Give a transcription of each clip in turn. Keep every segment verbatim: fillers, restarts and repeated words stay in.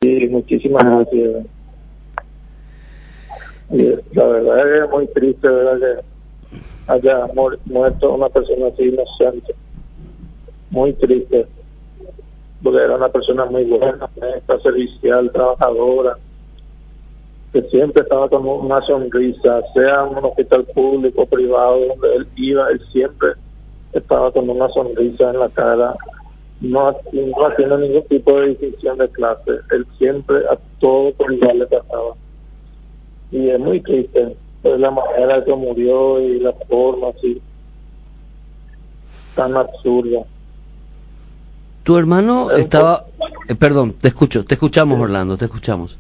Sí, muchísimas gracias. Y la verdad es muy triste, ¿verdad?, que haya mu- muerto una persona así inocente. Muy triste, porque era una persona muy buena, honesta, servicial, trabajadora, que siempre estaba con una sonrisa, sea en un hospital público o privado, donde él iba, él siempre estaba con una sonrisa en la cara, no, no haciendo ningún tipo de distinción de clase, él siempre a todo por igual le trataba. Y es muy triste, pues, la manera que murió y la forma así, tan absurda. Tu hermano estaba... Eh, perdón, te escucho, te escuchamos, Orlando, te escuchamos.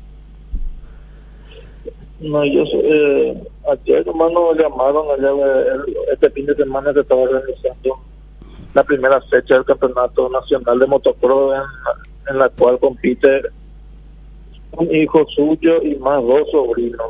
No, yo eh, ayer nomás nos llamaron allá, eh, este fin de semana se estaba organizando la primera fecha del Campeonato Nacional de Motocross, en, en la cual compite un hijo suyo y más dos sobrinos,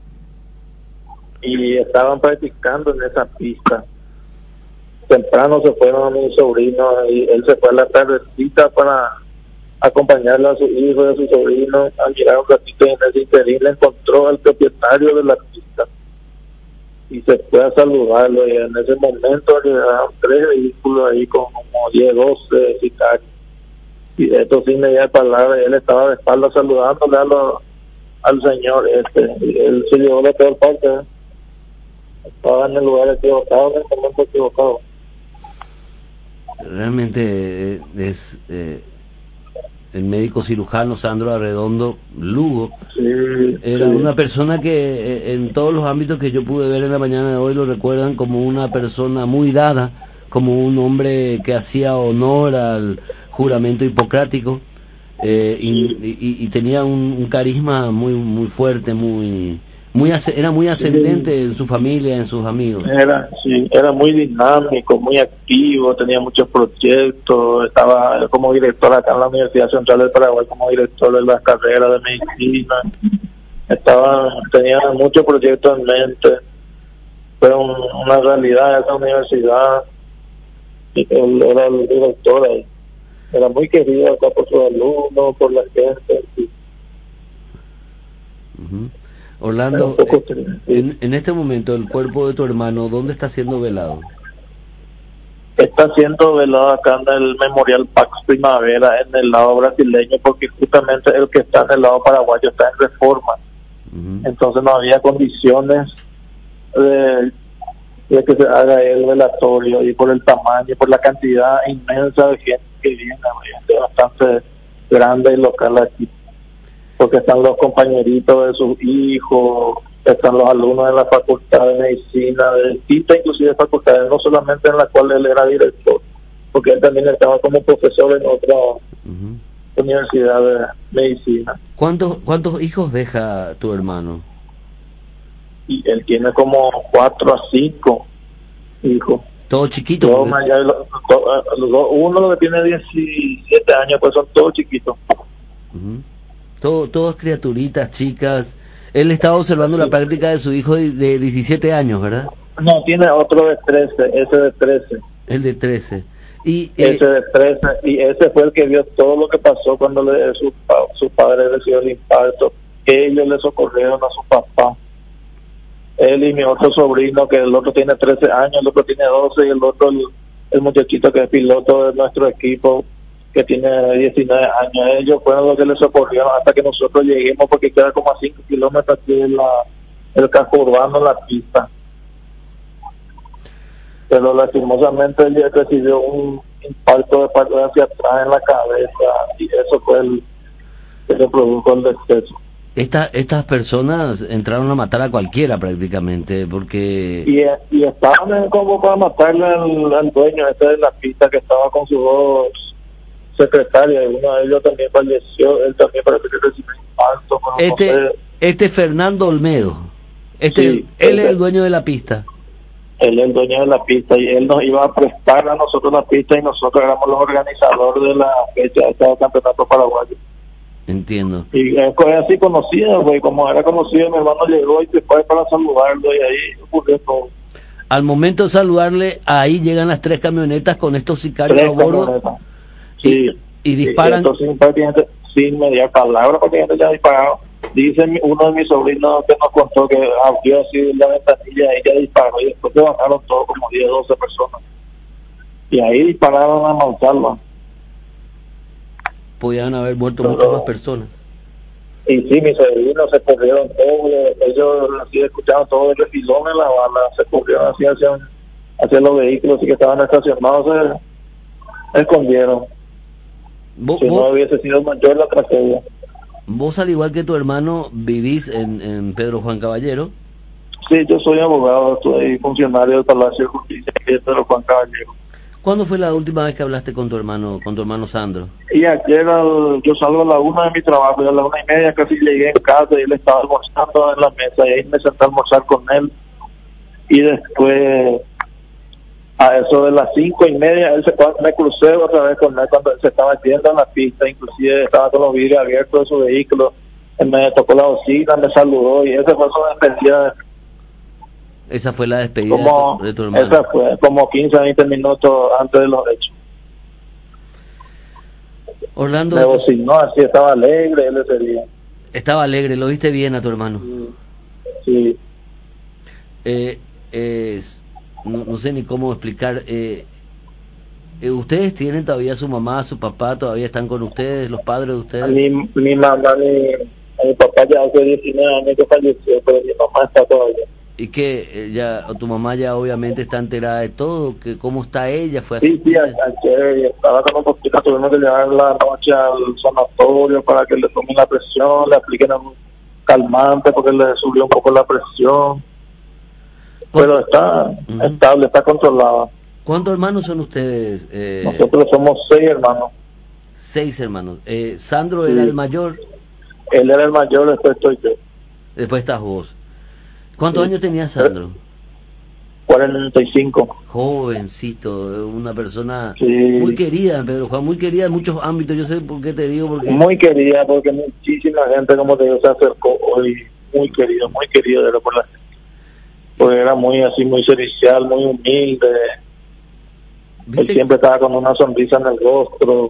y estaban practicando en esa pista. Temprano se fueron a mi sobrino y él se fue a la tardecita para acompañarle a su hijo y a su sobrino a mirar un ratito, y en ese interín le encontró al propietario de la pista y se fue a saludarlo, y en ese momento llegaron tres vehículos ahí con como diez, doce sicarios, y esto sin mediar palabra, él estaba de espalda saludándole a lo, al señor este, y él se llevó de todas partes, ¿eh? Estaba en el lugar equivocado, en el momento equivocado. Realmente eh, es eh, el médico cirujano Sandro Arredondo Lugo. Sí, Era sí. una persona que eh, en todos los ámbitos que yo pude ver en la mañana de hoy lo recuerdan como una persona muy dada, como un hombre que hacía honor al juramento hipocrático, eh, y, y, y tenía un, un carisma muy muy fuerte, muy muy asce- era muy ascendente en su familia, en sus amigos. Era, sí, era muy dinámico, muy activo, tenía muchos proyectos, estaba como director acá en la Universidad Central del Paraguay, como director de las carreras de medicina, estaba, tenía muchos proyectos en mente, fue un, una realidad esa universidad, y él era el director ahí, era muy querido acá por sus alumnos, por la gente, sí. Uh-huh. Orlando, poco, eh, en, en este momento el cuerpo de tu hermano, ¿dónde está siendo velado? Está siendo velado acá en el Memorial Pax Primavera, en el lado brasileño, porque justamente el que está en el lado paraguayo está en reforma. Uh-huh. Entonces no había condiciones de, de que se haga el velatorio, y por el tamaño, por la cantidad inmensa de gente que viene, gente bastante grande y local aquí, porque están los compañeritos de sus hijos, están los alumnos de la facultad de medicina, de distintas inclusive facultades, no solamente en la cual él era director, porque él también estaba como profesor en otra uh-huh. universidad de medicina. ¿Cuántos cuántos hijos deja tu hermano? Y él tiene como cuatro a cinco hijos. Todos chiquitos. Todo porque... allá, lo, to, lo, uno que tiene diecisiete años, pues son todos chiquitos. Uh-huh. Todo, todas criaturitas, chicas. Él estaba observando sí. la práctica de su hijo de, de diecisiete años, ¿verdad? No, tiene otro de trece, ese de trece. El de trece. Y, ese eh, de trece, y ese fue el que vio todo lo que pasó cuando le, su, su padre recibió el infarto, que ellos le socorrieron a su papá. Él y mi otro sobrino, que el otro tiene trece años, el otro tiene doce, y el otro, el, el muchachito que es piloto de nuestro equipo, que tiene diecinueve años, ellos fueron los que le socorrieron hasta que nosotros lleguemos, porque queda como a cinco kilómetros aquí en la, el casco urbano, en la pista. Pero lastimosamente él recibió un impacto de parte hacia atrás en la cabeza, y eso fue el que le produjo el deceso. Esta, estas personas entraron a matar a cualquiera prácticamente, porque... Y, y estaban como para matarle al, al dueño este de la pista, que estaba con sus dos secretaria, y uno de ellos también falleció, él también parece que recibió infarto. Este, no sé. este Fernando Olmedo, este, sí, él es el dueño de la pista. Él es el dueño de la pista, y él nos iba a prestar a nosotros la pista, y nosotros éramos los organizadores de la fecha de este campeonato paraguayo. Entiendo. Y es así conocido, güey, como era conocido, mi hermano llegó y se fue para saludarlo, y ahí ocurrió todo. Al momento de saludarle, ahí llegan las tres camionetas con estos sicarios a bordo. Sí, y, y disparan. Entonces, prácticamente sin mediar palabra porque ya ya disparado. Dice mi, uno de mis sobrinos que nos contó que abrió así la ventanilla y ella disparó y después se bajaron todos como diez, doce personas. Y ahí dispararon a Monsalva. Podían haber muerto Pero, muchas más personas. Y sí, mis sobrinos se corrieron todos, ellos así escucharon todo el refilón en la bala, se corrieron así hacia, hacia los vehículos y que estaban estacionados, se escondieron. ¿Vos, Si vos, no hubiese sido mayor la tragedia. vos, al igual que tu hermano, vivís en, en Pedro Juan Caballero? Sí, yo soy abogado, soy funcionario del Palacio de Justicia de Pedro Juan Caballero. ¿Cuándo fue la última vez que hablaste con tu hermano, con tu hermano Sandro? Y ayer al, yo salgo a la una de mi trabajo y a la una y media casi llegué en casa y él estaba almorzando en la mesa y ahí me senté a almorzar con él. Y después, a eso de las cinco y media, él se, me crucé otra vez con él cuando él se estaba yendo a la pista, inclusive estaba con los vidrios abiertos de su vehículo. Él me tocó la bocina, me saludó y esa fue su despedida. Esa fue la despedida Como, de, tu, de tu hermano. Esa fue como quince a veinte minutos antes de los hechos. Orlando, me bocinó así, estaba alegre él ese día. Estaba alegre, lo viste bien a tu hermano. Sí. Eh, eh, no, no sé ni cómo explicar. Eh, eh, ¿Ustedes tienen todavía su mamá, su papá, todavía están con ustedes, los padres de ustedes? Mi, mi mamá, mi, mi papá ya hace diecinueve años que falleció, pero mi mamá está todavía. ¿Y que eh, ya tu mamá ya obviamente está enterada de todo? Que ¿Cómo está ella? ¿Fue Sí, sí, ayer estaba con un poquito, tuvimos que llevar la noche al sanatorio para que le tomen la presión, le apliquen un calmante porque le subió un poco la presión. Pero está uh-huh. estable, está controlada. ¿Cuántos hermanos son ustedes? Eh, Nosotros somos seis hermanos. Seis hermanos. Eh, ¿Sandro sí. era el mayor? Él era el mayor, después estoy yo. Después estás vos. ¿Cuántos sí. años tenía Sandro? cuarenta y cinco. Jovencito, una persona sí. muy querida, Pedro Juan, muy querida en muchos ámbitos. Yo sé por qué te digo. Porque muy querida, porque muchísima gente, como te digo, se acercó hoy. Muy querido, muy querido de por la gente. Porque era muy así, muy servicial, muy humilde. Él siempre estaba con una sonrisa en el rostro.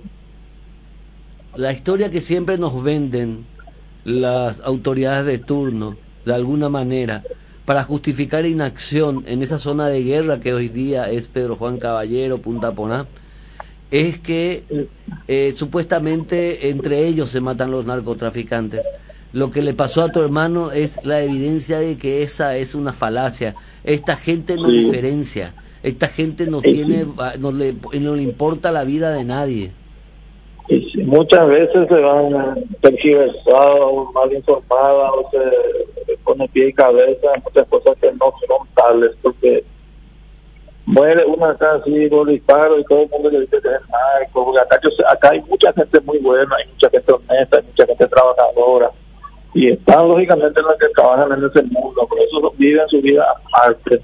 La historia que siempre nos venden las autoridades de turno, de alguna manera, para justificar inacción en esa zona de guerra que hoy día es Pedro Juan Caballero, Punta Poná, es que eh, supuestamente entre ellos se matan los narcotraficantes. Lo que le pasó a tu hermano es la evidencia de que esa es una falacia. Esta gente no sí. diferencia, esta gente no sí, tiene, sí. no le no le importa la vida de nadie. Sí, sí. Muchas veces se van tergiversados, mal informadas, o se pone pie y cabeza en muchas cosas que no son tales, porque muere uno acá así por disparo y todo el mundo le dice que es narco, porque acá, yo sé, acá hay mucha gente muy buena, hay mucha gente honesta, hay mucha gente trabajadora. Y están lógicamente los que trabajan en ese mundo, por eso viven su vida aparte.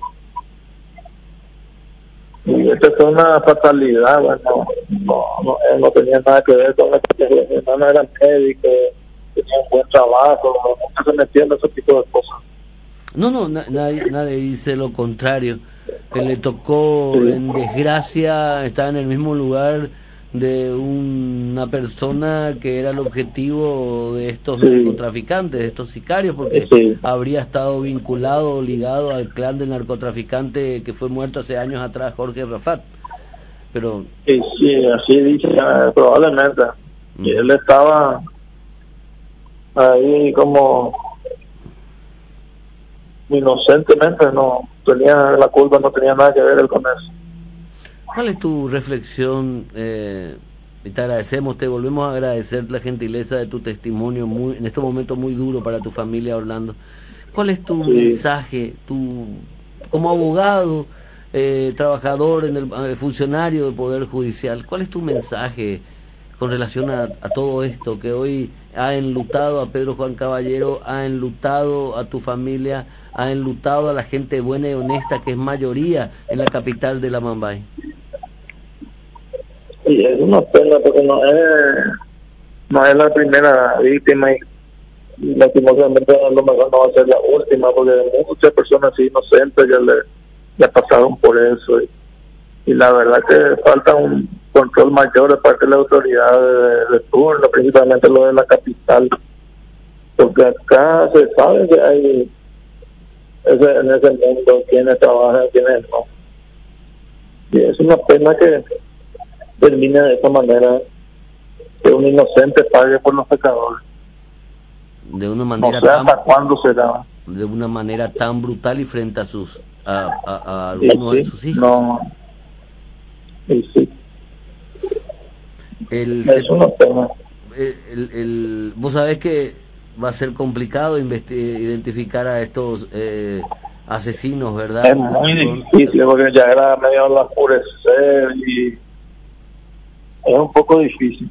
Y esta es una fatalidad, bueno, no, no, él no tenía nada que ver con esto, mi hermano era médico, tenía un buen trabajo, nunca se metía en ese tipo de cosas. No, no, na- nadie, nadie dice lo contrario, que le tocó sí. en desgracia estar en el mismo lugar de una persona que era el objetivo de estos sí. narcotraficantes, de estos sicarios, porque sí. habría estado vinculado o ligado al clan del narcotraficante que fue muerto hace años atrás, Jorge Rafat. Pero sí, sí, así dice, probablemente. Mm. Y él estaba ahí como inocentemente, no tenía la culpa, no tenía nada que ver él con eso. ¿Cuál es tu reflexión? Eh, y te agradecemos, te volvemos a agradecer la gentileza de tu testimonio muy en este momento muy duro para tu familia, Orlando. ¿Cuál es tu sí. mensaje, tu como abogado, eh, trabajador, en el eh, funcionario del Poder Judicial? ¿Cuál es tu mensaje con relación a, a todo esto que hoy ha enlutado a Pedro Juan Caballero, ha enlutado a tu familia, ha enlutado a la gente buena y honesta que es mayoría en la capital de la Mambay? Sí, es una pena porque no es, no es la primera víctima y lastimosamente a lo mejor no va a ser la última porque muchas personas así inocentes ya le ya pasaron por eso y, y la verdad que falta un control mayor de parte de la autoridad de, de turno, principalmente lo de la capital, porque acá se sabe que hay ese, en ese mundo quienes trabajan y quienes no. Y es una pena que termine de esta manera, que un inocente pague por los pecadores. De una manera no sé hasta tan, cuándo será. de una manera tan brutal y frente a sus a, a, a algunos sí, de sus hijos. No. Y sí. El, es una pena. El, el, el, vos sabés que va a ser complicado identificar a estos eh, asesinos, ¿verdad? Es muy difícil, porque ya era medio al oscurecer y es un poco difícil.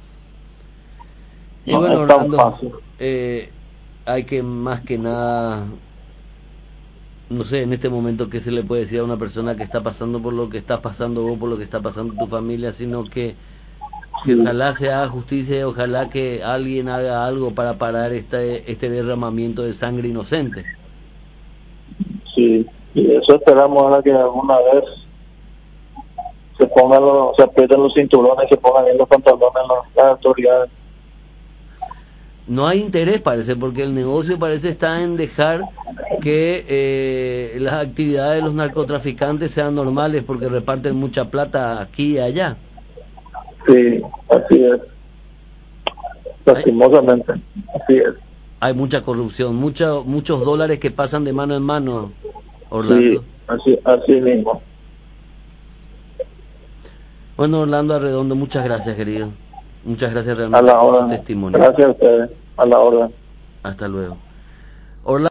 Y no bueno, es tan Orlando, fácil. Eh, hay que más que nada, no sé, en este momento qué se le puede decir a una persona que está pasando por lo que está pasando vos, por lo que está pasando tu familia, sino que que ojalá se haga justicia, ojalá que alguien haga algo para parar este este derramamiento de sangre inocente. Sí, y eso esperamos ahora que alguna vez se pongan los, se aprieten los cinturones, se pongan bien los pantalones las, las autoridades. No hay interés, parece, porque el negocio parece estar en dejar que eh, las actividades de los narcotraficantes sean normales, porque reparten mucha plata aquí y allá. Sí, así es. Lastimosamente, así es. Hay mucha corrupción, mucha, muchos dólares que pasan de mano en mano, Orlando. Sí, así, así mismo. Bueno, Orlando Arredondo, muchas gracias, querido. Muchas gracias realmente a la por hora. tu testimonio. Gracias a ustedes. A la hora. Hasta luego. Orlando